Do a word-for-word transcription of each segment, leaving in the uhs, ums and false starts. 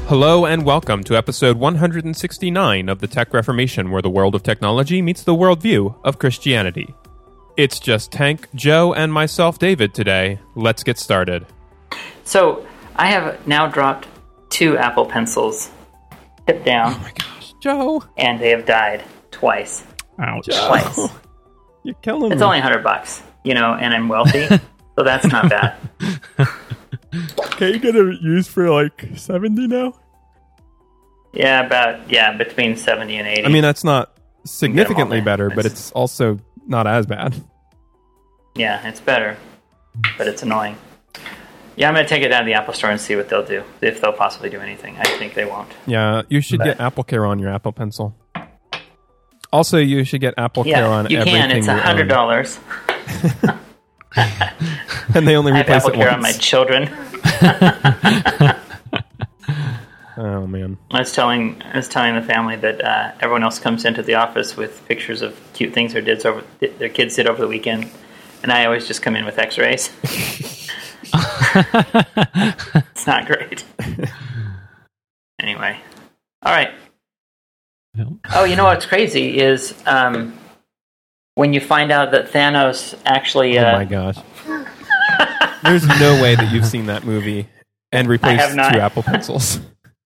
Hello and welcome to episode one hundred sixty-nine of the Tech Reformation, where the world of technology meets the worldview of Christianity. It's just Tank, Joe, and myself, David, today. Let's get started. So, I have now dropped two Apple Pencils, hip down. Oh my gosh, Joe! And they have died twice. Ouch. Joe. Twice. You're killing It's me. only a hundred bucks, you know, and I'm wealthy, so that's not bad. Can you get it used for like seventy now? Yeah, about, yeah, between seventy and eighty. I mean, that's not significantly day. better, but It's- it's also not as bad. Yeah, it's better, but it's annoying. Yeah, I'm going to take it down to the Apple Store and see what they'll do, if they'll possibly do anything. I think they won't. Yeah, you should But- get Apple Care on your Apple Pencil. Also, you should get Apple Care Yeah, on you everything can. It's you one hundred dollars. own. And they only I have replace Apple it Care once. on my children. Oh, man. I was telling I was telling the family that uh, everyone else comes into the office with pictures of cute things their kids over their kids did over the weekend, and I always just come in with X-rays. It's not great. Anyway, all right. Oh, you know what's crazy is um, when you find out that Thanos actually. Uh, Oh my gosh. There's no way that you've seen that movie and replaced have not. two Apple Pencils.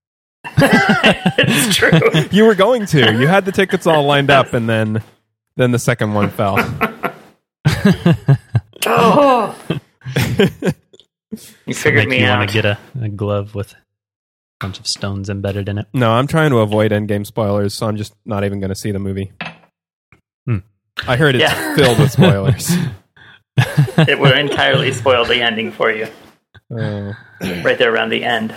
It's true. You were going to. You had the tickets all lined up, and then then the second one fell. Oh. You figured me you out. want to get a, a glove with a bunch of stones embedded in it. No, I'm trying to avoid endgame spoilers, so I'm just not even going to see the movie. Hmm. I heard it's Yeah. filled with spoilers. It would entirely spoil the ending for you. Uh, Right there around the end.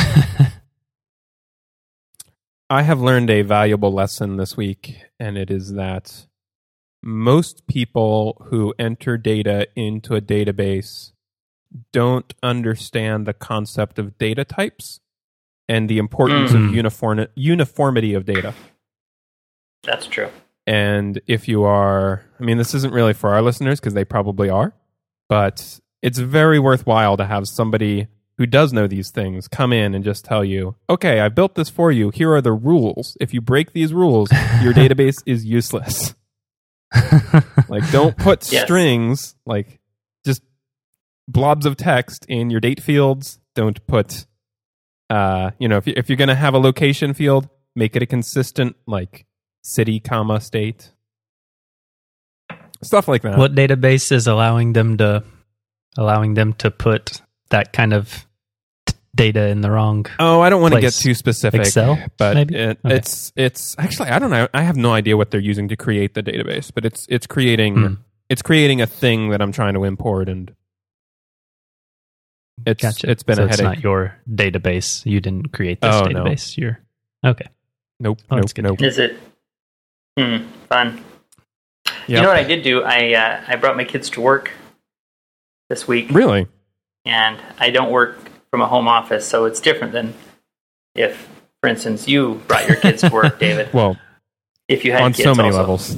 I have learned a valuable lesson this week, and it is that most people who enter data into a database don't understand the concept of data types and the importance Mm. of uniform uniformity of data. That's true. And if you are, I mean, this isn't really for our listeners because they probably are, but it's very worthwhile to have somebody who does know these things come in and just tell you, okay, I built this for you. Here are the rules. If you break these rules, your database is useless. Like, don't put Yes. strings, like just blobs of text in your date fields. Don't put, uh, you know, if, you, if you're going to have a location field, make it a consistent, like, city, comma, state. Stuff like that. What database is allowing them to allowing them to put that kind of t- data in the wrong? Oh, I don't want to get place? too specific. Excel, but maybe? it, Okay. it's it's actually I don't know. I have no idea what they're using to create the database, but it's it's creating Hmm. it's creating a thing that I'm trying to import, and it's Gotcha. it's been so a it's headache. not your database. You didn't create this Oh, no. database. You're okay. Nope, Oh, nope, that's good. nope. Is it? Hmm, fun. You Yep. know what I did do? I uh, I brought my kids to work this week, Really? and I don't work from a home office, so it's different than if, for instance, you brought your kids to work, David. Well, If you had on kids so many also. levels.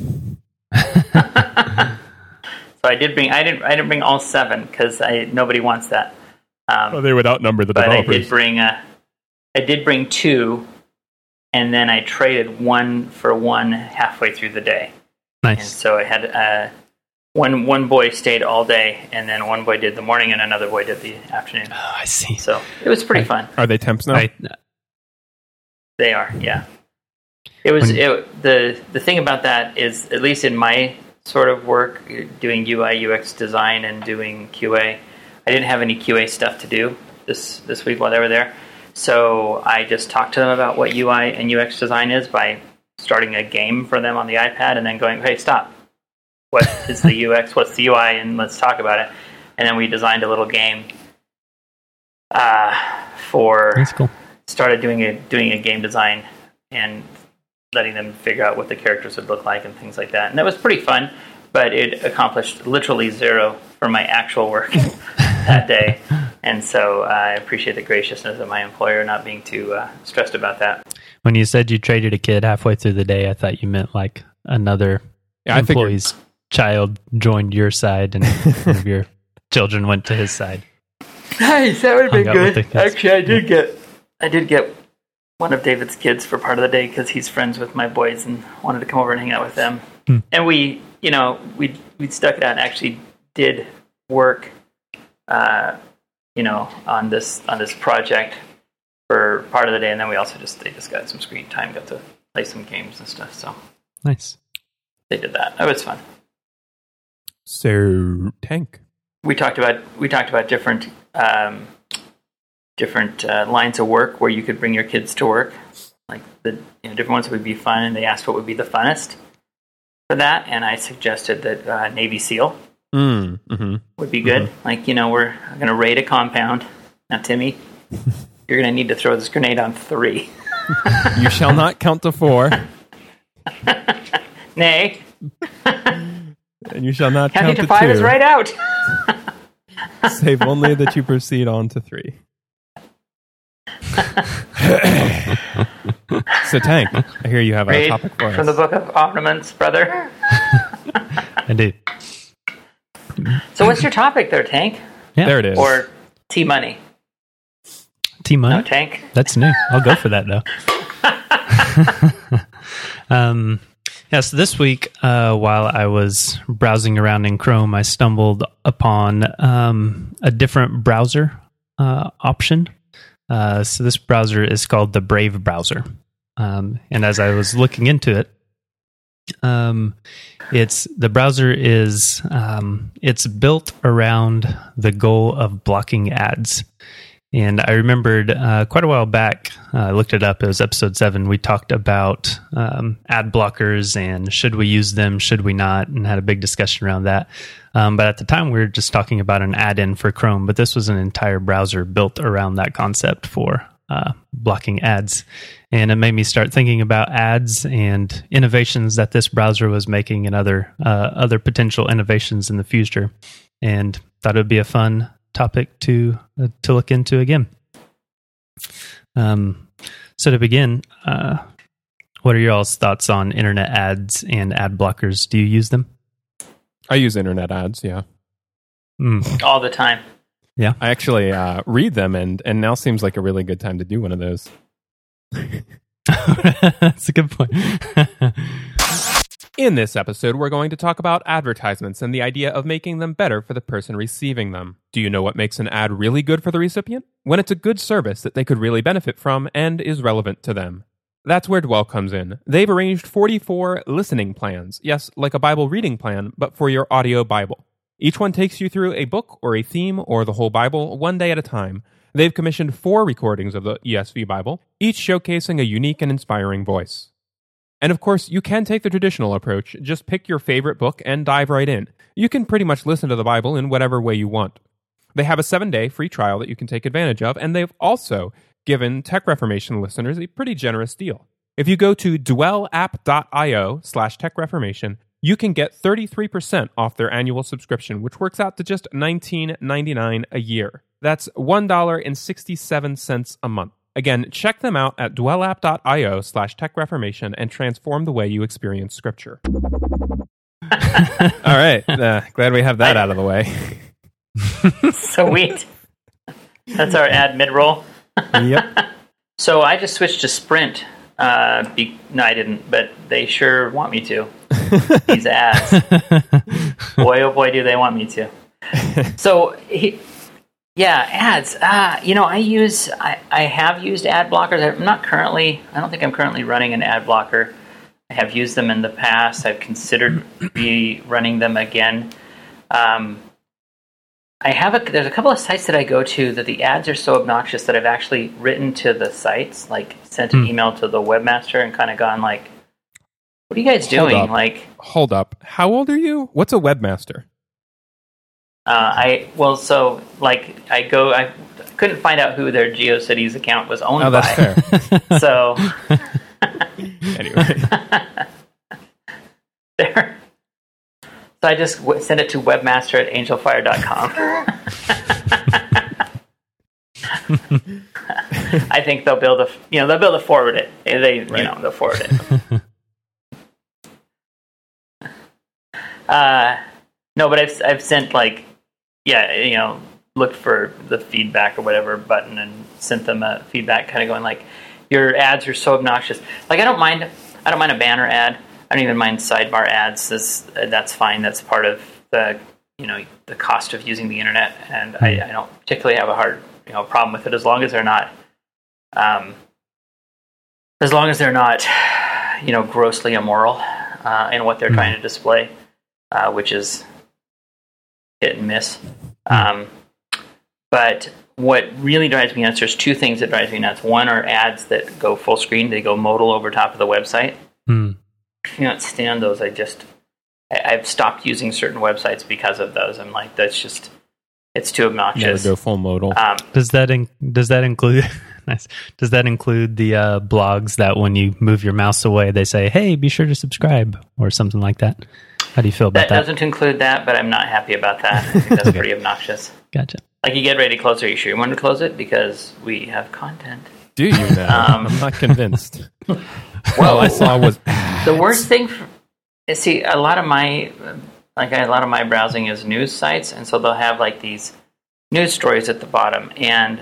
So I did bring I didn't I didn't bring all seven because I nobody wants that. Um, they would outnumber the but I developers. did bring uh, I did bring two, and then I traded one for one halfway through the day. And Nice. so I had uh, one one boy stayed all day, and then one boy did the morning, and another boy did the afternoon. Oh, I see. So it was pretty I- fun. Are they temps now? I, They are, yeah. It was When- it, the the thing about that is, at least in my sort of work, doing U I U X design and doing Q A, I didn't have any Q A stuff to do this this week while they were there. So I just talked to them about what U I and U X design is by starting a game for them on the iPad and then going, hey, stop. What is the U X? What's the U I? And let's talk about it. And then we designed a little game uh, for that's cool. started doing a doing a game design and letting them figure out what the characters would look like and things like that. And that was pretty fun, but it accomplished literally zero for my actual work that day. And so uh, I appreciate the graciousness of my employer not being too uh, stressed about that. When you said you traded a kid halfway through the day, I thought you meant like another Yeah, I figured. employee's child joined your side and one of your children went to his side. Nice, that would have been Hung out with good. the kids. Actually, I did get, I did get one of David's kids for part of the day because he's friends with my boys and wanted to come over and hang out with them. Hmm. And we, you know, we we stuck it out and actually did work, uh, you know, on this on this project for part of the day, and then we also just they just got some screen time, got to play some games and stuff. So nice. They did that. That was fun. So Tank. We talked about we talked about different um, different uh, lines of work where you could bring your kids to work, like the you know, different ones that would be fun, and they asked what would be the funnest for that, and I suggested that uh, Navy SEAL mm, mm-hmm. would be good. Mm-hmm. Like you know, we're going to raid a compound. Now, Timmy, you're going to need to throw this grenade on three. You shall not count to four. Nay. And you shall not counting count to five two. Is right out. Save only that you proceed on to three. So, Tank, I hear you have a Read topic for us. From the Book of Ornaments, brother. I do. So what's your topic there, Tank? Yeah. There it is. Or T-Money? T-Money? No, Tank? That's new. I'll go for that, though. um... Yeah, so this week, uh, while I was browsing around in Chrome, I stumbled upon um, a different browser uh, option. Uh, so this browser is called the Brave browser. Um, and as I was looking into it, um, it's the browser is um, it's built around the goal of blocking ads. And I remembered uh, quite a while back, uh, I looked it up, it was episode seven, we talked about um, ad blockers and should we use them, should we not, and had a big discussion around that. Um, but at the time, we were just talking about an add-in for Chrome, but this was an entire browser built around that concept for uh, blocking ads. And it made me start thinking about ads and innovations that this browser was making and other uh, other potential innovations in the future. And thought it would be a fun topic to uh, to look into again. Um, so to begin, uh, what are your all's thoughts on internet ads and ad blockers? Do you use them? I use internet ads, yeah. Mm. All the time. Yeah. I actually uh, read them, and, and now seems like a really good time to do one of those. That's a good point. In this episode, we're going to talk about advertisements and the idea of making them better for the person receiving them. Do you know what makes an ad really good for the recipient? When it's a good service that they could really benefit from and is relevant to them. That's where Dwell comes in. They've arranged forty-four listening plans. Yes, like a Bible reading plan, but for your audio Bible. Each one takes you through a book or a theme or the whole Bible one day at a time. They've commissioned four recordings of the E S V Bible, each showcasing a unique and inspiring voice. And of course, you can take the traditional approach, just pick your favorite book and dive right in. You can pretty much listen to the Bible in whatever way you want. They have a seven-day free trial that you can take advantage of, and they've also given Tech Reformation listeners a pretty generous deal. If you go to dwellapp.io slash techreformation, you can get thirty-three percent off their annual subscription, which works out to just nineteen ninety-nine a year. That's one dollar and sixty-seven cents a month. Again, check them out at dwellapp.io slash techreformation and transform the way you experience Scripture. All right. Uh, glad we have that I, out of the way. Sweet. That's our ad mid-roll. Yep. So I just switched to Sprint. Uh, be, no, I didn't, but they sure want me to. These ads. Boy, oh boy, do they want me to. So... He, Yeah, ads. Uh, you know, I use, I, I have used ad blockers. I'm not currently, I don't think I'm currently running an ad blocker. I have used them in the past. I've considered be running them again. Um, I have a, there's a couple of sites that I go to that the ads are so obnoxious that I've actually written to the sites, like sent an mm. email to the webmaster and kind of gone like, what are you guys doing? Hold like, Hold up. How old are you? What's a webmaster? Uh, I well, so like I go, I couldn't find out who their GeoCities account was owned oh, that's by. Fair. So anyway, there. So I just w- send it to webmaster at angelfire dot com. I think they'll be able to, you know, they'll be able to forward it. They, right. you know, they'll forward it. uh, no, but I've I've sent like. Yeah, you know, looked for the feedback or whatever button and sent them a feedback kind of going like, your ads are so obnoxious. Like I don't mind, I don't mind a banner ad. I don't even mind sidebar ads. This, that's fine. That's part of the, you know, the cost of using the internet, and mm. I, I don't particularly have a hard, you know, problem with it as long as they're not, um, as long as they're not, you know, grossly immoral uh, in what they're mm. trying to display, uh, which is hit and miss. Um, but what really drives me nuts, there's two things that drives me nuts. One are ads that go full screen. They go modal over top of the website. Mm. I can't stand those. I just, I, I've stopped using certain websites because of those. I'm like, that's just, it's too obnoxious. Never go full modal. Um, does that in, does that include nice? Does that include the uh, blogs that when you move your mouse away, they say, "Hey, be sure to subscribe" or something like that? How do you feel about that? That doesn't include that, but I'm not happy about that. I think that's okay. Pretty obnoxious. Gotcha. Like you get ready to close, are you sure you want to close it? Because we have content. Do you now? Um, I'm not convinced. Well, all I saw was the worst thing. For, see, a lot of my like a lot of my browsing is news sites, and so they'll have like these news stories at the bottom. And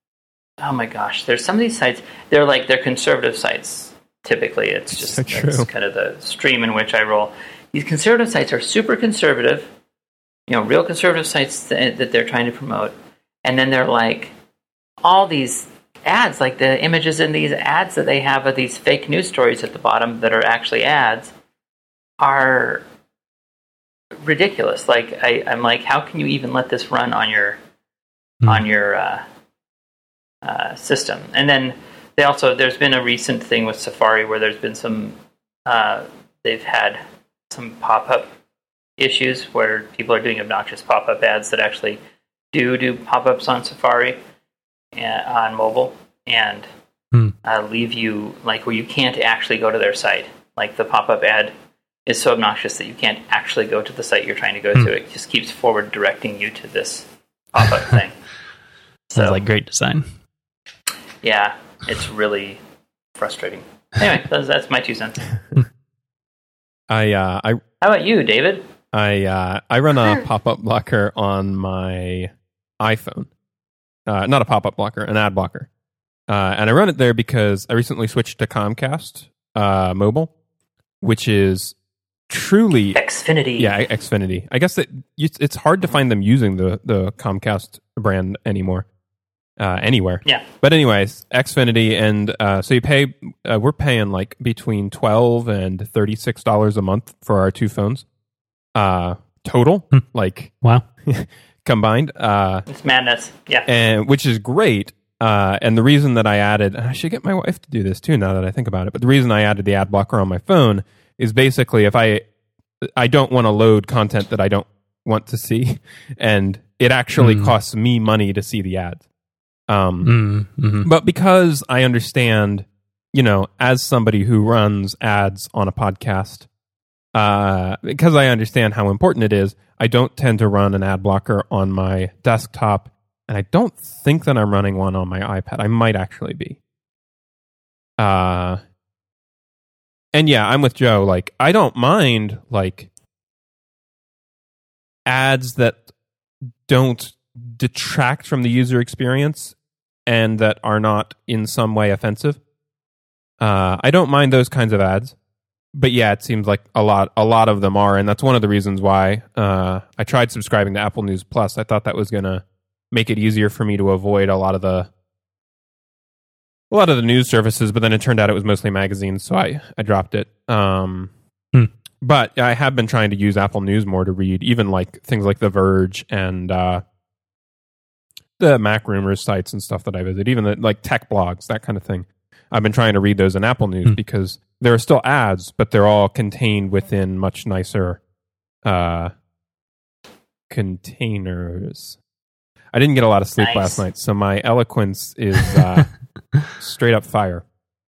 oh my gosh, there's some of these sites. They're like they're conservative sites. Typically, it's just so that's kind of the stream in which I roll. These conservative sites are super conservative. You know, real conservative sites that, that they're trying to promote, and then they're like all these ads, like the images in these ads that they have of these fake news stories at the bottom that are actually ads are ridiculous. Like I, I'm like, how can you even let this run on your mm. on your uh, uh, system? And then they also there's been a recent thing with Safari where there's been some uh, they've had some pop-up issues where people are doing obnoxious pop-up ads that actually do do pop-ups on Safari and, on mobile and hmm. uh, leave you like where you can't actually go to their site. Like the pop-up ad is so obnoxious that you can't actually go to the site you're trying to go hmm. to. It just keeps forward directing you to this pop-up thing. Sounds so, like great design. Yeah, it's really frustrating. Anyway, that's, that's my two cents. I uh, I. How about you, David? I uh, I run a pop-up blocker on my iPhone. Uh, not a pop-up blocker, an ad blocker. Uh, and I run it there because I recently switched to Comcast uh, Mobile, which is truly... Xfinity. Yeah, Xfinity. I guess that it's hard to find them using the, the Comcast brand anymore. Uh, anywhere. Yeah. But anyways, Xfinity, and uh, so you pay... Uh, we're paying like between twelve dollars and thirty-six dollars a month for our two phones. Uh, total, hmm. like wow, combined. Uh, it's madness, yeah, and which is great. Uh, and the reason that I added, I should get my wife to do this too. Now that I think about it, but the reason I added the ad blocker on my phone is basically if I, I don't want to load content that I don't want to see, and it actually mm. costs me money to see the ads. Um, mm, mm-hmm. But because I understand, you know, as somebody who runs ads on a podcast. Uh, because I understand how important it is, I don't tend to run an ad blocker on my desktop, and I don't think that I'm running one on my iPad. I might actually be. Uh, and yeah, I'm with Joe. Like, I don't mind like ads that don't detract from the user experience and that are not in some way offensive. Uh, I don't mind those kinds of ads. But yeah, it seems like a lot a lot of them are, and that's one of the reasons why uh, I tried subscribing to Apple News Plus. I thought that was going to make it easier for me to avoid a lot of the a lot of the news services, but then it turned out it was mostly magazines, so I, I dropped it. Um, hmm. But I have been trying to use Apple News more to read, even like things like The Verge and uh, the Mac Rumors sites and stuff that I visit, even the, like tech blogs, that kind of thing. I've been trying to read those in Apple News hmm. because there are still ads, but they're all contained within much nicer uh, containers. I didn't get a lot of sleep nice. last night, so my eloquence is uh, straight up fire.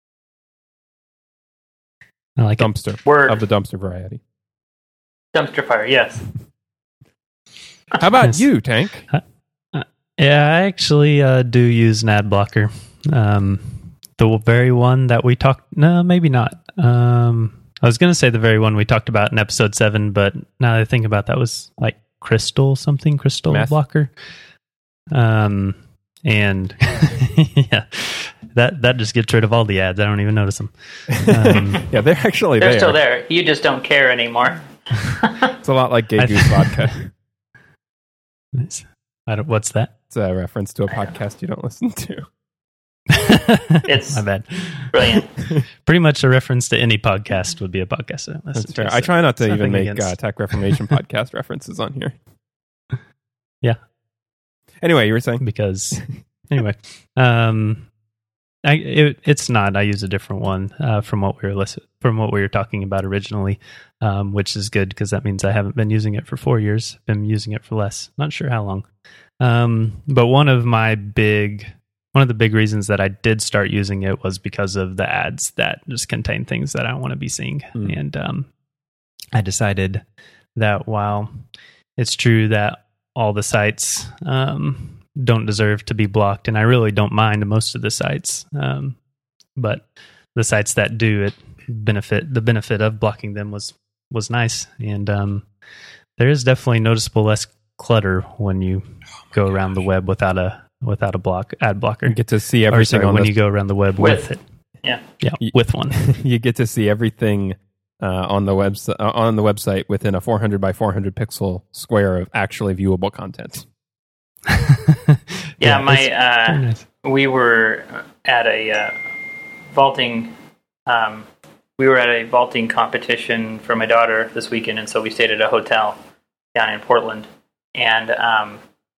I like dumpster it. Word. Of the dumpster variety. Dumpster fire, yes. How about yes. you, Tank? Uh, uh, yeah, I actually uh, do use an ad blocker. Um, the very one that we talked... No, maybe not. Um, I was going to say the very one we talked about in episode seven, but now that I think about that was like Crystal something, Crystal Meth. Blocker. Um, and yeah, that that just gets rid of all the ads. I don't even notice them. Um, yeah, they're actually They're there. still there. You just don't care anymore. It's a lot like Gay Goose vodka. I don't, what's that? It's a reference to a podcast you don't listen to. It's my bad. Brilliant. Pretty much a reference to any podcast would be a podcast. I listen That's to, fair. so I try not to it's even nothing make against- uh, Tech Reformation podcast references on here. Yeah. Anyway, you were saying? because anyway, um, I, it, it's not. I use a different one uh, from what we were listen, from what we were talking about originally, um, which is good because that means I haven't been using it for four years. Been using it for less. Not sure how long. Um, but one of my big, one of the big reasons that I did start using it was because of the ads that just contain things that I don't want to be seeing, Mm. and um, I decided that while it's true that all the sites um, don't deserve to be blocked, and I really don't mind most of the sites. Um, but the sites that do it benefit, the benefit of blocking them was was nice, and um, there is definitely noticeable less clutter when you go around the web without a without a block ad blocker. You get to see Or everything sorry, on when the, you go around the web with, With. it. Yeah. Yeah, You- with one. you get to see everything uh, on the website uh, on the website within a four hundred by four hundred pixel square of actually viewable content. Yeah, my it's very uh, nice. we were at a uh, vaulting. Um, we were at a vaulting competition for my daughter this weekend, and so we stayed at a hotel down in Portland. And um,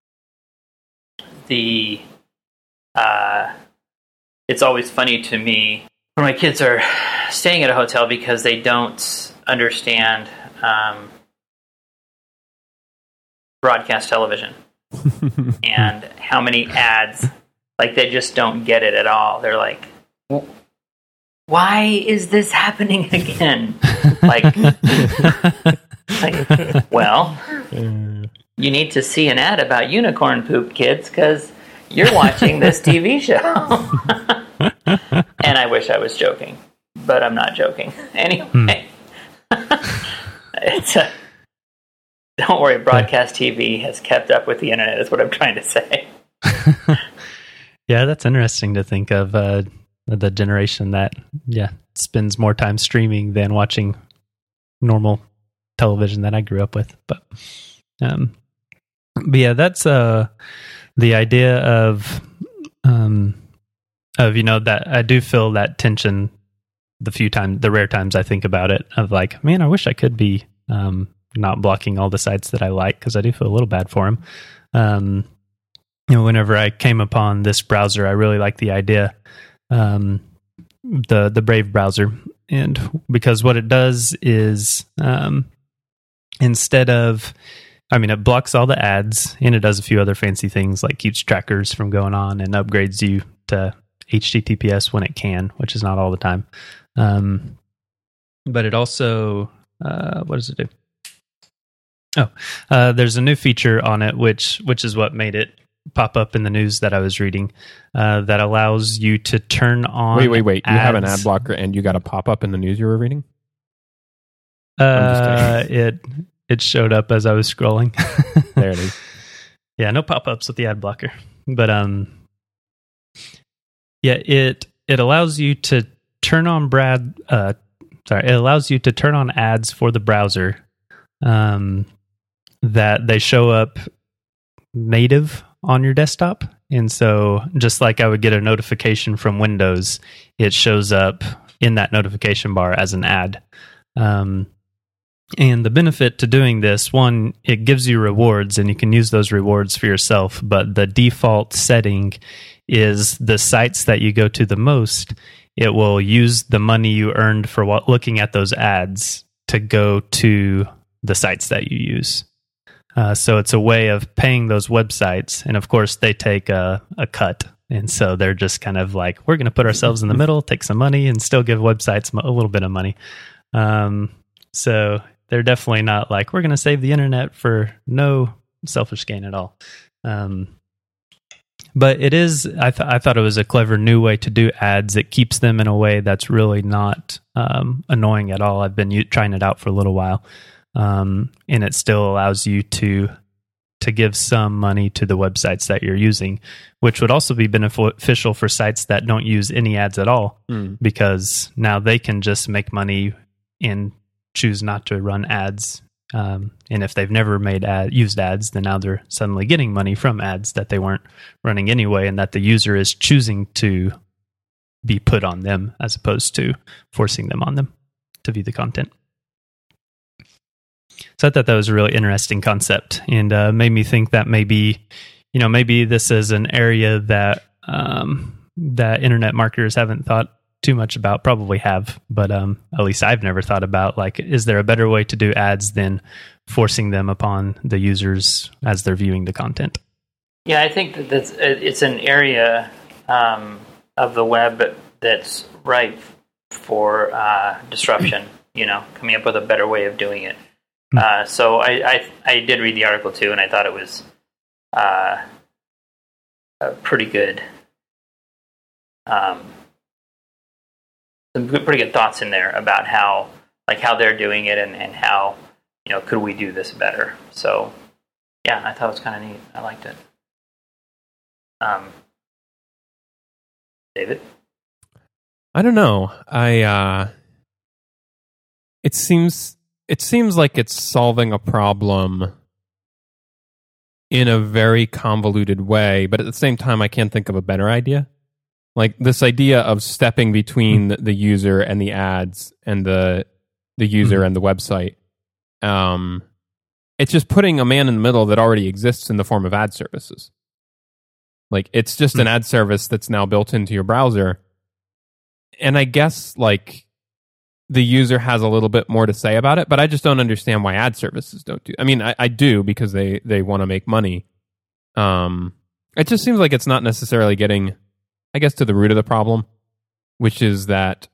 the uh, it's always funny to me when my kids are staying at a hotel because they don't understand um, broadcast television. And how many ads, like they just don't get it at all. They're like, why is this happening again? like, like, well, you need to see an ad about unicorn poop, kids, because you're watching this T V show. And I wish I was joking, but I'm not joking. Anyway, it's a, don't worry, broadcast T V has kept up with the internet, is what I'm trying to say. Yeah, that's interesting to think of uh, the generation that, yeah, spends more time streaming than watching normal television that I grew up with. But, um, but yeah, that's uh, the idea of, um, of, you know, that I do feel that tension the few times, the rare times I think about it, of like, man, I wish I could be um, not blocking all the sites that I like, because I do feel a little bad for them. Um, you know, whenever I came upon this browser, I really liked the idea, um, the the Brave browser, and because what it does is um, instead of, I mean, it blocks all the ads, and it does a few other fancy things like keeps trackers from going on and upgrades you to H T T P S when it can, which is not all the time. Um, but it also, uh, what does it do? Oh, uh, there's a new feature on it, which which is what made it pop up in the news that I was reading, uh, that allows you to turn on. Wait, wait, wait! You ads. have an ad blocker, and you got a pop up in the news you were reading. Uh, it it showed up as I was scrolling. There it is. Yeah, no pop ups with the ad blocker, but um, yeah, it it allows you to turn on Brad. Uh, sorry, it allows you to turn on ads for the browser. Um, that they show up native on your desktop. And so just like I would get a notification from Windows, it shows up in that notification bar as an ad. Um, and the benefit to doing this, one, it gives you rewards and you can use those rewards for yourself. But the default setting is the sites that you go to the most, it will use the money you earned for what, looking at those ads to go to the sites that you use. Uh, so it's a way of paying those websites. And of course, they take a, a cut. And so they're just kind of like, we're going to put ourselves in the middle, take some money, and still give websites a little bit of money. Um, so they're definitely not like, we're going to save the internet for no selfish gain at all. Um, but it is, I, th- I thought it was a clever new way to do ads. It keeps them in a way that's really not um, annoying at all. I've been u- trying it out for a little while. Um, and it still allows you to to give some money to the websites that you're using, which would also be beneficial for sites that don't use any ads at all, Mm. because now they can just make money and choose not to run ads. Um, and if they've never made ad, used ads, then now they're suddenly getting money from ads that they weren't running anyway, and that the user is choosing to be put on them as opposed to forcing them on them to view the content. So I thought that was a really interesting concept, and uh, made me think that maybe, you know, maybe this is an area that um, that internet marketers haven't thought too much about. Probably have, but um, at least I've never thought about, like, is there a better way to do ads than forcing them upon the users as they're viewing the content? Yeah, I think that that's, it's an area um, of the web that's ripe for uh, disruption. You know, coming up with a better way of doing it. Uh, so I, I I did read the article too, and I thought it was uh, uh, pretty good. Um, some good, pretty good thoughts in there about how like how they're doing it, and, and how, you know, could we do this better? So yeah, I thought it was kind of neat. I liked it. Um, David? I don't know. I uh, it seems. It seems like it's solving a problem in a very convoluted way, but at the same time, I can't think of a better idea. Like this idea of stepping between the user and the ads, and the the user mm-hmm. and the website. Um, it's just putting a man in the middle that already exists in the form of ad services. Like it's just mm-hmm. an ad service that's now built into your browser, and I guess like. The user has a little bit more to say about it, but I just don't understand why ad services don't do. I mean, I, I do because they, they want to make money. Um, it just seems like it's not necessarily getting, I guess, to the root of the problem, which is that,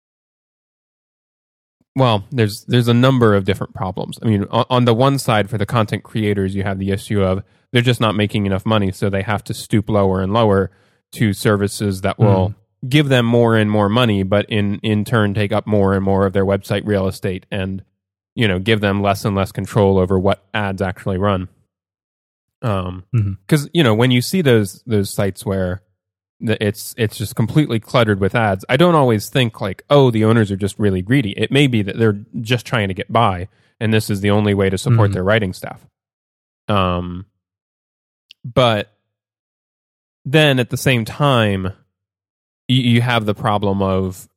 well, there's there's a number of different problems. I mean, on, on the one side, for the content creators, you have the issue of they're just not making enough money, so they have to stoop lower and lower to services that will. Mm. give them more and more money, but in, in turn take up more and more of their website real estate, and, you know, give them less and less control over what ads actually run. Um, because mm-hmm. you know, when you see those those sites where the, it's it's just completely cluttered with ads, I don't always think like, oh, the owners are just really greedy. It may be that they're just trying to get by, and this is the only way to support mm-hmm. their writing staff. Um, but then at the same time, you have the problem of,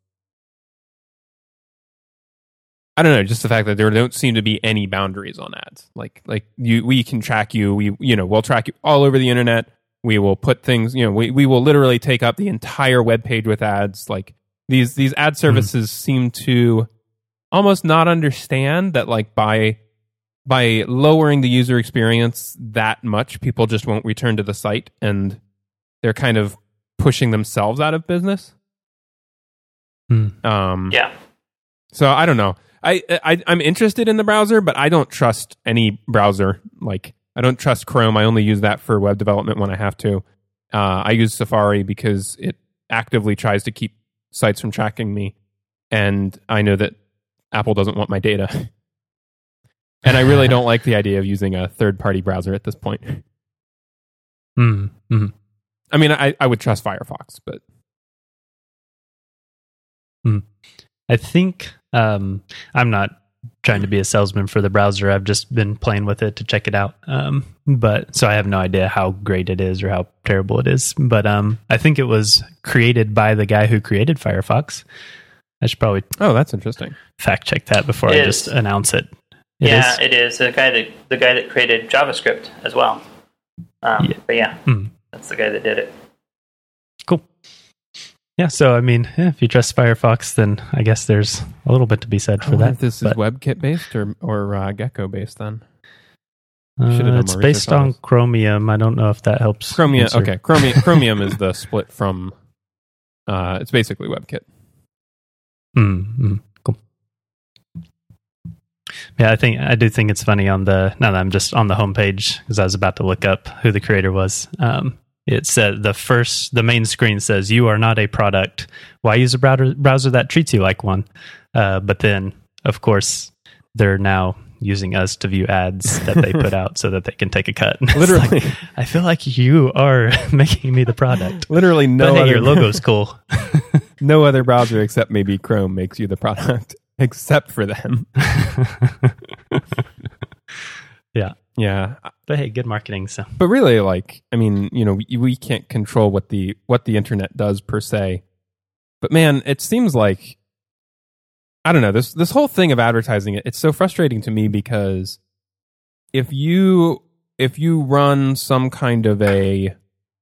I don't know, just the fact that there don't seem to be any boundaries on ads. Like, like you, we can track you. We, you know, we'll track you all over the internet. We will put things, you know, we, we will literally take up the entire web page with ads. Like these, these ad services mm-hmm. seem to almost not understand that, like by, by lowering the user experience that much, people just won't return to the site, and they're kind of pushing themselves out of business. Hmm. Um, yeah. So I don't know. I, I I'm interested in the browser, but I don't trust any browser. Like I don't trust Chrome. I only use that for web development when I have to. Uh, I use Safari because it actively tries to keep sites from tracking me, and I know that Apple doesn't want my data. And I really don't like the idea of using a third-party browser at this point. Hmm. Mm-hmm. I mean, I, I would trust Firefox, but mm. I think um, I'm not trying to be a salesman for the browser. I've just been playing with it to check it out. Um, but so I have no idea how great it is or how terrible it is. But um, I think it was created by the guy who created Firefox. I should probably oh, that's interesting. Fact check that before it I is. just announce it. it yeah, is? it is the guy that the guy that created JavaScript as well. Um, yeah. But yeah. Mm. That's the guy that did it. Cool. Yeah, so I mean, if you trust Firefox, then I guess there's a little bit to be said for that. If this but, is WebKit based or or uh, Gecko based, then uh, it's based on, on Chromium. I don't know if that helps. Chromium. answer. Okay, Chromium. Chromium is the split from. Uh, it's basically WebKit. Mm-hmm. Cool. Yeah, I think I do think it's funny on the now that I'm just on the homepage because I was about to look up who the creator was. Um, it said the first, the main screen says, "You are not a product. Why use a browser browser that treats you like one?" Uh, but then, of course, they're now using us to view ads that they put out so that they can take a cut. Literally. Like, I feel like you are making me the product. Literally no but hey, other your logo's cool. no other browser except maybe Chrome makes you the product, except for them. Yeah. Yeah. But hey, good marketing. So, but really, like, I mean, you know, we, we can't control what the what the internet does per se. But man, it seems like, I don't know, this this whole thing of advertising, it, it's so frustrating to me because if you if you run some kind of a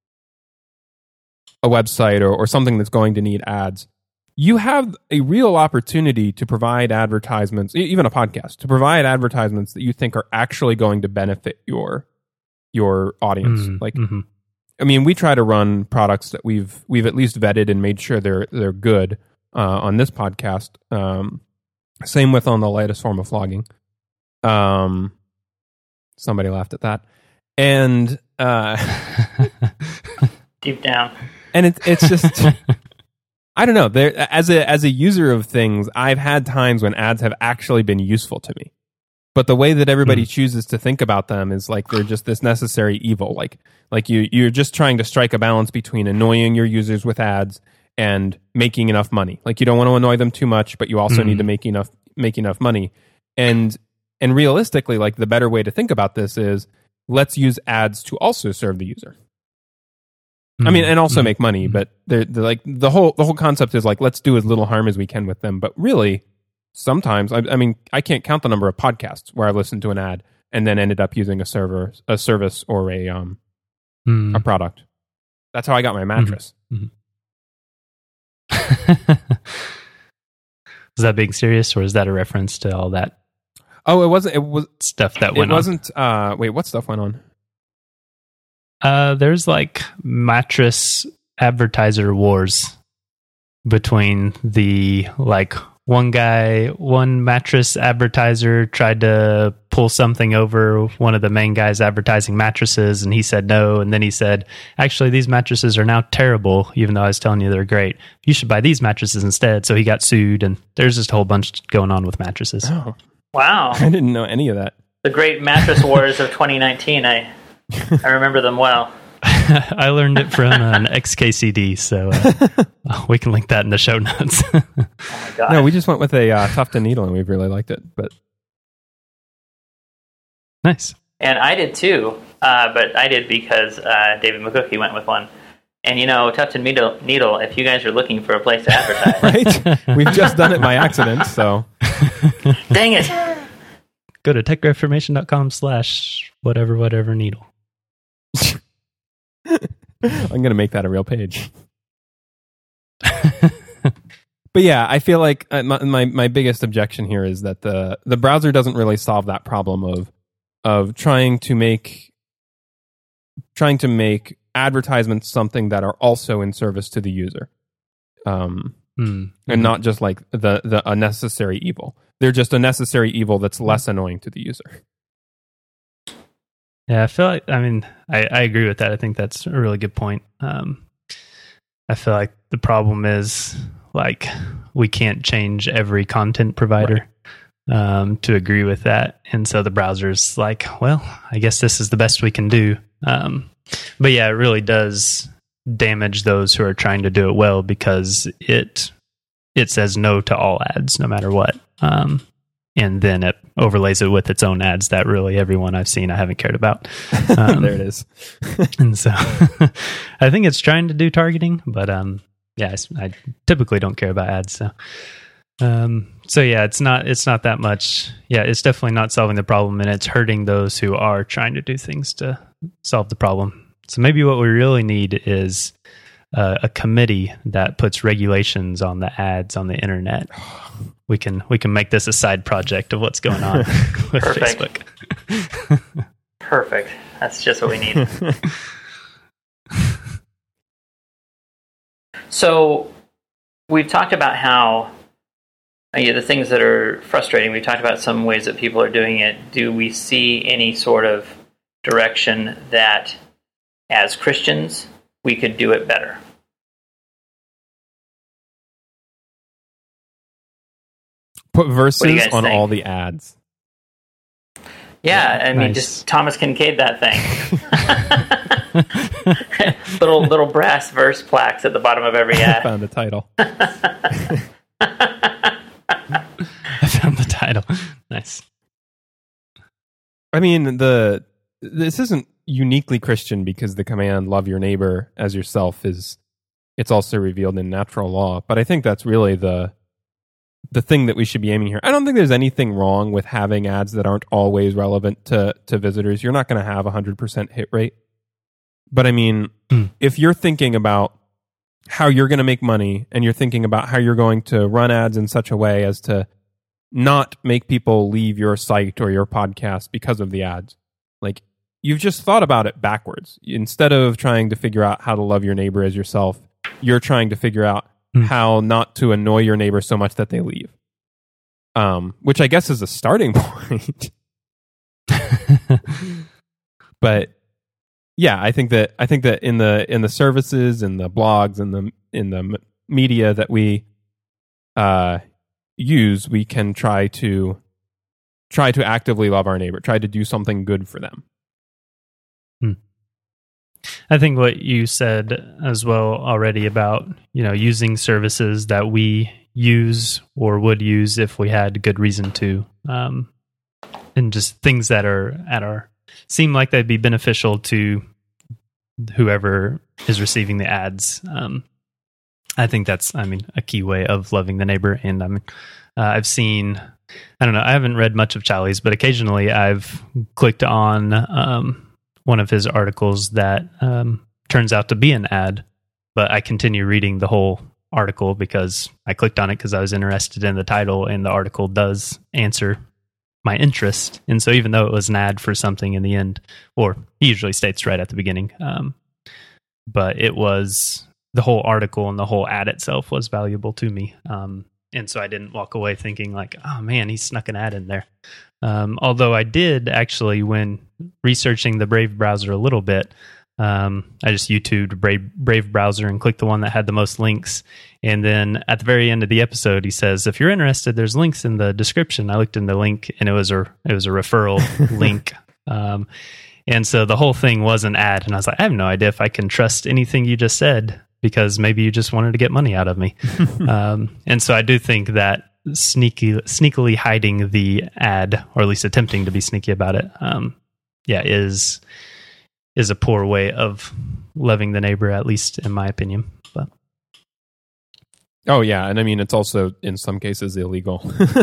a website or, or something that's going to need ads, you have a real opportunity to provide advertisements, even a podcast, to provide advertisements that you think are actually going to benefit your your audience. Mm, like, mm-hmm. I mean, we try to run products that we've we've at least vetted and made sure they're they're good uh, on this podcast. Um, same with on the latest form of vlogging. Um, somebody laughed at that, and uh, deep down, and it's it's just. I don't know. There, as a as a user of things, I've had times when ads have actually been useful to me. But the way that everybody mm. chooses to think about them is like they're just this necessary evil. Like like you you're just trying to strike a balance between annoying your users with ads and making enough money. Like you don't want to annoy them too much, but you also mm. need to make enough make enough money. And and realistically, like the better way to think about this is let's use ads to also serve the user. I mean, and also make money, but they're, they're like the whole the whole concept is like let's do as little harm as we can with them. But really, sometimes I, I mean, I can't count the number of podcasts where I listened to an ad and then ended up using a server, a service, or a um mm. a product. That's how I got my mattress. Mm-hmm. Mm-hmm. Is that being serious, or is that a reference to all that? Oh, it wasn't. It was stuff that went. It wasn't. On. Uh, wait, what stuff went on? Uh, there's like mattress advertiser wars between the like one guy, one mattress advertiser tried to pull something over one of the main guys advertising mattresses, and he said no. And then he said, actually, these mattresses are now terrible, even though I was telling you they're great. You should buy these mattresses instead. So he got sued, and there's just a whole bunch going on with mattresses. Oh, wow. I didn't know any of that. The great mattress wars of twenty nineteen. I I remember them well. I learned it from an X K C D, so uh, we can link that in the show notes. Oh my god! No, we just went with a uh, Tufton needle, and we really liked it. But nice. And I did too, uh, but I did because uh, David McCookie went with one. And you know, Tufton needle, needle. If you guys are looking for a place to advertise, right? We've just done it by accident, so dang it! Go to techreformation.com slash whatever whatever needle. I'm going to make that a real page. But yeah, I feel like uh, my, my my biggest objection here is that the the browser doesn't really solve that problem of of trying to make trying to make advertisements something that are also in service to the user, um, mm. and not just like the the a necessary evil. They're just a necessary evil that's less annoying to the user. Yeah, I feel like, I mean, I, I agree with that. I think that's a really good point. Um, I feel like the problem is, like, we can't change every content provider right. um, to agree with that. And so the browser's like, well, I guess this is the best we can do. Um, but yeah, it really does damage those who are trying to do it well because it it says no to all ads, no matter what. Um, and then it overlays it with its own ads that really everyone I've seen I haven't cared about. Um, there it is. And so I think it's trying to do targeting, but um, yeah, I, I typically don't care about ads. So um, so yeah, it's not it's not that much. Yeah, it's definitely not solving the problem, and it's hurting those who are trying to do things to solve the problem. So maybe what we really need is uh, a committee that puts regulations on the ads on the internet. We can we can make this a side project of what's going on with Perfect. Facebook. Perfect. That's just what we need. So we've talked about how uh, yeah, the things that are frustrating. We've talked about some ways that people are doing it. Do we see any sort of direction that, as Christians, we could do it better? Put verses on think? all the ads. Yeah, I mean, Nice. just Thomas Kincaid that thing. little little brass verse plaques at the bottom of every I ad. found the title. I found the title. Nice. I mean, the this isn't uniquely Christian because the command "love your neighbor as yourself" is it's also revealed in natural law. But I think that's really the the thing that we should be aiming here. I don't think there's anything wrong with having ads that aren't always relevant to to visitors. You're not going to have a hundred percent hit rate. But I mean, Mm. if you're thinking about how you're going to make money and you're thinking about how you're going to run ads in such a way as to not make people leave your site or your podcast because of the ads, like you've just thought about it backwards. Instead of trying to figure out how to love your neighbor as yourself, you're trying to figure out Mm. how not to annoy your neighbor so much that they leave. Um, which I guess is a starting point. But yeah, I think that I think that in the in the services and the blogs and the in the m- media that we uh, use, we can try to try to actively love our neighbor, try to do something good for them. I think what you said as well already about, you know, using services that we use or would use if we had good reason to, um, and just things that are at our seem like they'd be beneficial to whoever is receiving the ads. Um, I think that's, I mean, a key way of loving the neighbor. And I mean, uh, I've seen, I don't know, I haven't read much of Charlie's, but occasionally I've clicked on um, one of his articles that um, turns out to be an ad, but I continue reading the whole article because I clicked on it because I was interested in the title, and the article does answer my interest. And so even though it was an ad for something in the end, or he usually states right at the beginning, um, but it was the whole article and the whole ad itself was valuable to me. Um, and so I didn't walk away thinking like, oh man, he snuck an ad in there. Um, although I did actually, when researching the Brave browser a little bit, um, I just YouTubed Brave, Brave browser and clicked the one that had the most links. And then at the very end of the episode, he says, if you're interested, there's links in the description. I looked in the link and it was a, it was a referral link. Um, and so the whole thing was an ad. And I was like, I have no idea if I can trust anything you just said, because maybe you just wanted to get money out of me. um, and so I do think that sneaky, sneakily hiding the ad, or at least attempting to be sneaky about it, um, yeah, is is a poor way of loving the neighbor, at least in my opinion. But Oh yeah, and I mean it's also in some cases illegal.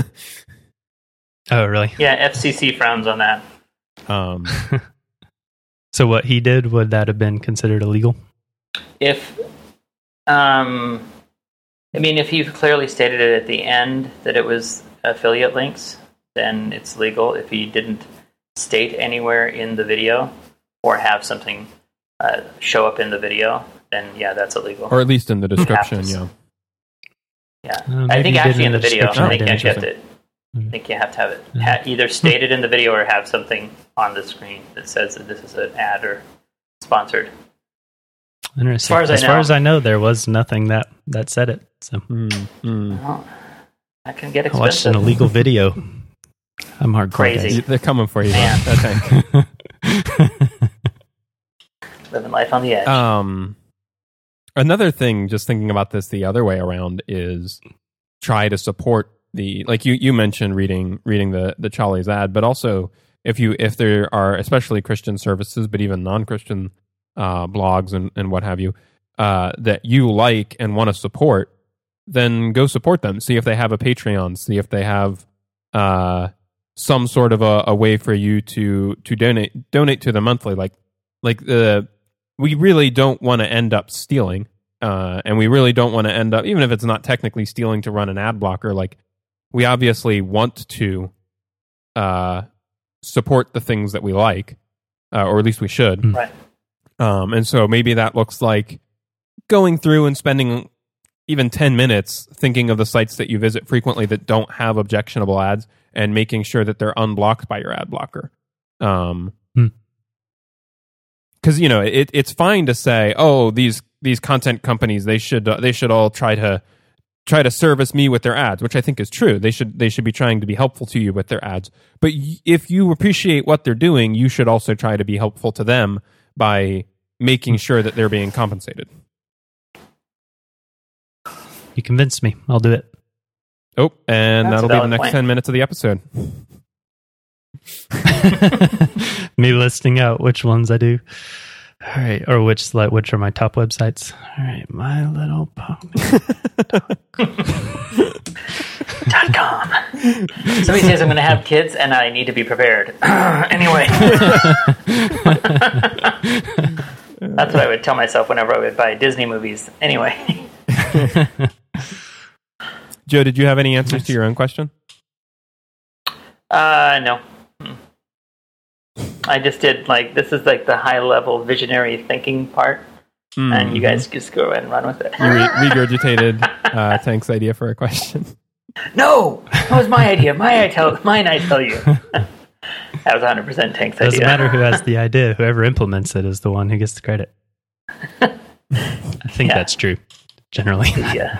oh, really? Yeah, F C C frowns on that. um, So what he did, would that have been considered illegal? If, um, I mean, if you've clearly stated it at the end that it was affiliate links, then it's legal. If he didn't state anywhere in the video or have something uh, show up in the video, then yeah, that's illegal. or at least in the description, Have to- yeah. Yeah, Uh, I maybe think you did actually in the the video, description. I think Oh, you have to, interesting. Mm-hmm. I think you have to have it ha- either stated in the video or have something on the screen that says that this is an ad or sponsored. Interesting. As far as I as far know- as I know, there was nothing that, that said it. So Mm, mm. Well, that can get I watched an expensive. illegal video. I'm hardcore. Crazy. They're coming for you. Man. though. Okay. guys. Living life on the edge. Um, another thing, just thinking about this the other way around, is try to support the, like you, you mentioned reading reading the the Charlie's ad, but also if you if there are especially Christian services, but even non-Christian uh, blogs and, and what have you, uh, that you like and want to support, then go support them. See if they have a Patreon. See if they have uh, some sort of a, a way for you to to donate donate to them monthly. Like like the we really don't want to end up stealing, uh, and we really don't want to end up, even if it's not technically stealing to run an ad blocker. Like we obviously want to uh, support the things that we like, uh, or at least we should. Mm. Right. Um, and so maybe that looks like going through and spending even ten minutes thinking of the sites that you visit frequently that don't have objectionable ads and making sure that they're unblocked by your ad blocker. Um, Hmm. Because you know it, it's fine to say, oh, these these content companies they should uh, they should all try to try to service me with their ads, which I think is true. They should they should be trying to be helpful to you with their ads. But y- if you appreciate what they're doing, you should also try to be helpful to them by making sure that they're being compensated. You convinced me. I'll do it. Oh, and That's that'll a be the valid next point. ten minutes of the episode. Me listing out which ones I do. All right, or which like which are my top websites. All right, My Little Pony. Dot com. Somebody says I'm going to have kids and I need to be prepared. Anyway. That's what I would tell myself whenever I would buy Disney movies. Anyway. Joe, did you have any answers to your own question? Uh, no. I just did, like, this is like the high-level visionary thinking part, mm-hmm. and you guys just go ahead and run with it. You re- regurgitated uh, Tank's idea for a question. No! That was my idea. My I tell, mine I tell you. That was one hundred percent Tank's Doesn't idea. Doesn't matter who has the idea. Whoever implements it is the one who gets the credit. I think Yeah. that's true, generally. Yeah.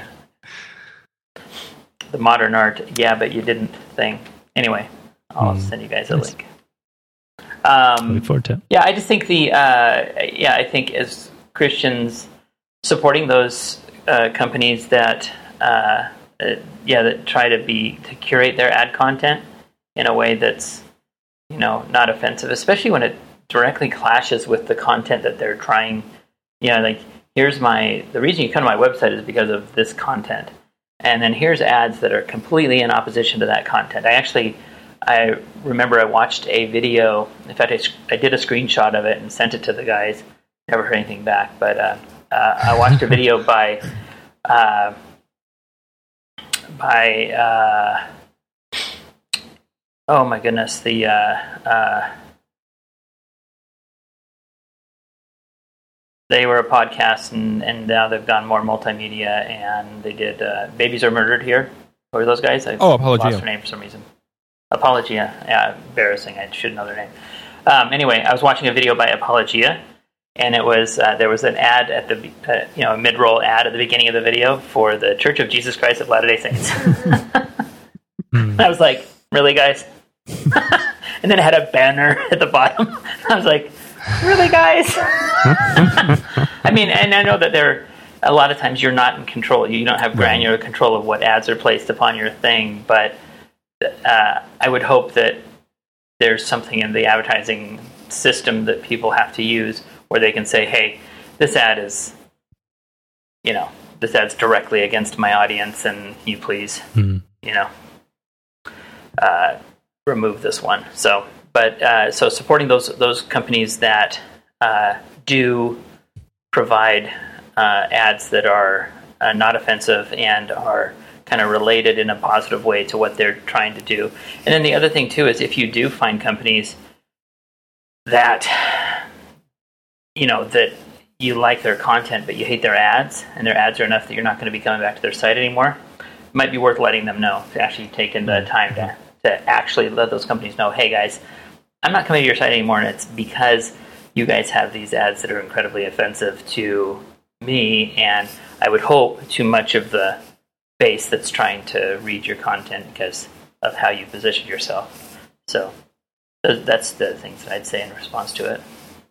The modern art, yeah, but you didn't thing. Anyway, I'll mm. send you guys a Nice. link. Um, Look forward to it. Yeah, I just think the uh, yeah, I think as Christians supporting those uh, companies that uh, uh, yeah that try to be to curate their ad content in a way that's you know not offensive, especially when it directly clashes with the content that they're trying. You know, like here's my the reason you come to my website is because of this content, and then here's ads that are completely in opposition to that content. I actually. I remember I watched a video. In fact, I, I did a screenshot of it and sent it to the guys. Never heard anything back, but uh, uh, I watched a video by uh, by uh, oh my goodness, the uh, uh, they were a podcast and, and now they've gone more multimedia and they did uh, Babies Are Murdered Here. What were those guys? I oh, Apologia. Lost their name for some reason. Apologia. Yeah, embarrassing. I should know their name. Um, anyway, I was watching a video by Apologia, and it was uh, there was an ad at the uh, you know a mid-roll ad at the beginning of the video for the Church of Jesus Christ of Latter-day Saints. mm. I was like, really, guys? And then it had a banner at the bottom. I was like, really, guys? I mean, and I know that there a lot of times you're not in control. You don't have granular control of what ads are placed upon your thing, but Uh, I would hope that there's something in the advertising system that people have to use where they can say, hey, this ad is, you know, this ad's directly against my audience and you please, mm. you know, uh, remove this one. So, but, uh, so supporting those, those companies that uh, do provide uh, ads that are uh, not offensive and are kind of related in a positive way to what they're trying to do. And then the other thing, too, is if you do find companies that, you know, that you like their content, but you hate their ads, and their ads are enough that you're not going to be coming back to their site anymore, it might be worth letting them know, to actually taking the time to, to actually let those companies know, hey, guys, I'm not coming to your site anymore, and it's because you guys have these ads that are incredibly offensive to me, and I would hope too much of the base that's trying to read your content because of how you position yourself. So that's the things that I'd say in response to it.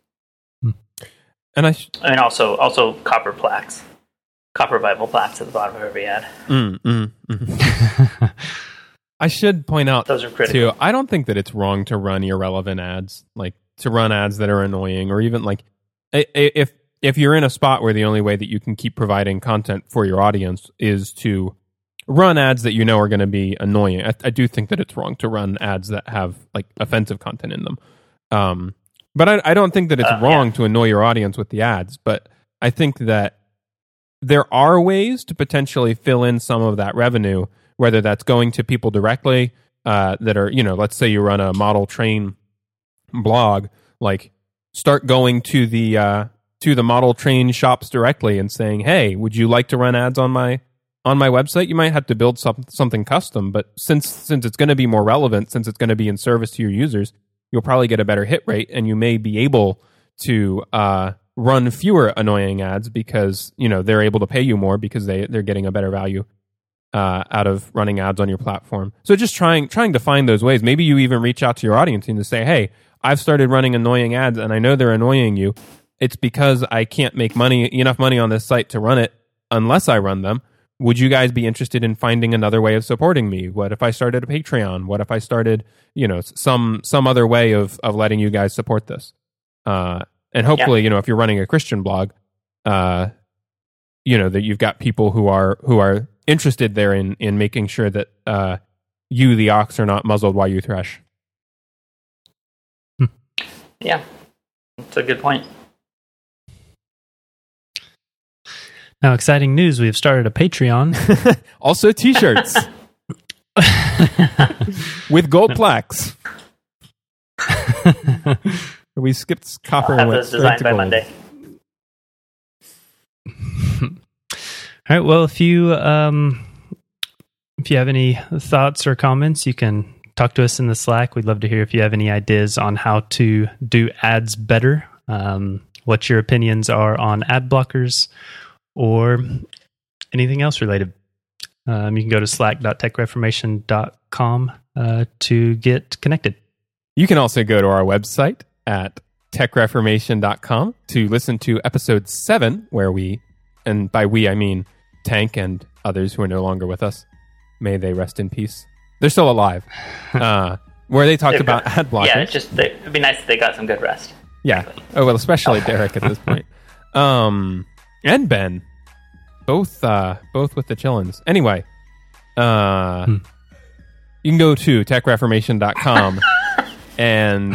And I, sh- and also also copper plaques, copper Bible plaques at the bottom of every ad. Mm, mm, mm. I should point out those are critical. Too, I don't think that it's wrong to run irrelevant ads, like to run ads that are annoying, or even like if. If you're in a spot where the only way that you can keep providing content for your audience is to run ads that you know are going to be annoying, I, I do think that it's wrong to run ads that have like offensive content in them. Um, but I, I don't think that it's uh, wrong yeah. to annoy your audience with the ads. But I think that there are ways to potentially fill in some of that revenue, whether that's going to people directly uh, that are, you know, let's say you run a model train blog, like start going to the uh, to the model train shops directly and saying, hey, would you like to run ads on my on my website? You might have to build some, something custom, but since since it's going to be more relevant, since it's going to be in service to your users, you'll probably get a better hit rate, and you may be able to uh, run fewer annoying ads because you know they're able to pay you more because they they're getting a better value uh, out of running ads on your platform. So just trying trying to find those ways. Maybe you even reach out to your audience and to say, hey, I've started running annoying ads and I know they're annoying you. It's because I can't make money enough money on this site to run it unless I run them. Would you guys be interested in finding another way of supporting me? What if I started a Patreon? What if I started, you know, some some other way of of letting you guys support this? Uh, and hopefully, yeah. you know, if you're running a Christian blog, uh, you know, that you've got people who are who are interested there in in making sure that uh, you, the ox, are not muzzled while you thresh. Yeah, that's a good point. Now, exciting news, we've started a Patreon. Also t-shirts. With gold plaques. We skipped copper I'll have and went those designed by gold. Monday. All right, well, if you um, if you have any thoughts or comments, you can talk to us in the Slack. We'd love to hear if you have any ideas on how to do ads better, um, what your opinions are on ad blockers, or anything else related. Um, you can go to slack dot tech reformation dot com uh, to get connected. You can also go to our website at tech reformation dot com to listen to episode seven, where we, and by we I mean Tank and others who are no longer with us. May they rest in peace. They're still alive. Uh, where they talked They've about got- ad blockers. Yeah, it's just they, it'd be nice if they got some good rest. Yeah. Oh, well, especially Derek at this point. Um, and Ben. Both uh, both with the chillins. Anyway, uh, Hmm. you can go to tech reformation dot com and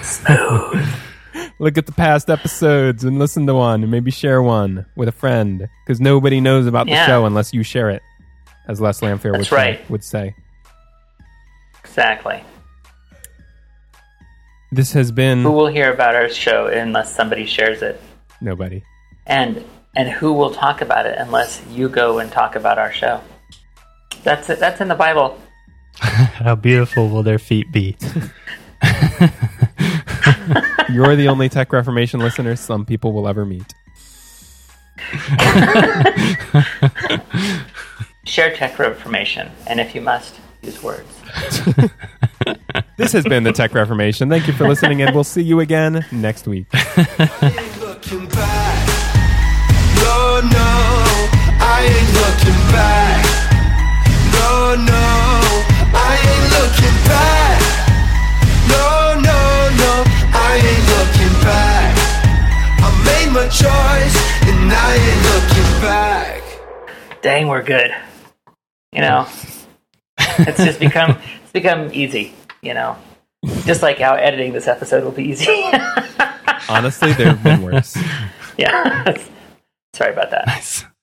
look at the past episodes and listen to one and maybe share one with a friend, because nobody knows about the Yeah. show unless you share it, as Les Lamphere would, That's say, right. would say. Exactly. This has been... Who will hear about our show unless somebody shares it? Nobody. And and who will talk about it unless you go and talk about our show? That's it. That's in the Bible. How beautiful will their feet be? You're the only Tech Reformation listener some people will ever meet. Share Tech Reformation, and if you must, use words. This has been the Tech Reformation. Thank you for listening, and we'll see you again next week. Looking back. No, no, I ain't looking back. No, no, I ain't looking back. No, no, no, I ain't looking back. I made my choice, and I ain't looking back. Dang, we're good. You know, it's just become it's become easy. You know, just like how editing this episode will be easy. Honestly, there have been worse. Yeah. Sorry about that. Nice.